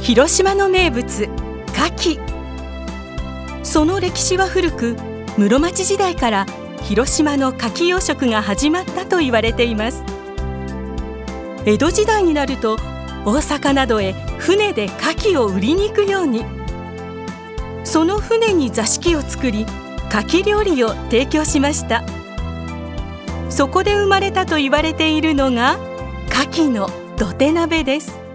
広島の名物、牡蠣。その歴史は古く、室町時代から広島の牡蠣養殖が始まったと言われています。江戸時代になると、大阪などへ船で牡蠣を売りに行くように。その船に座敷を作り、牡蠣料理を提供しました。そこで生まれたと言われているのが、牡蠣の土手鍋です。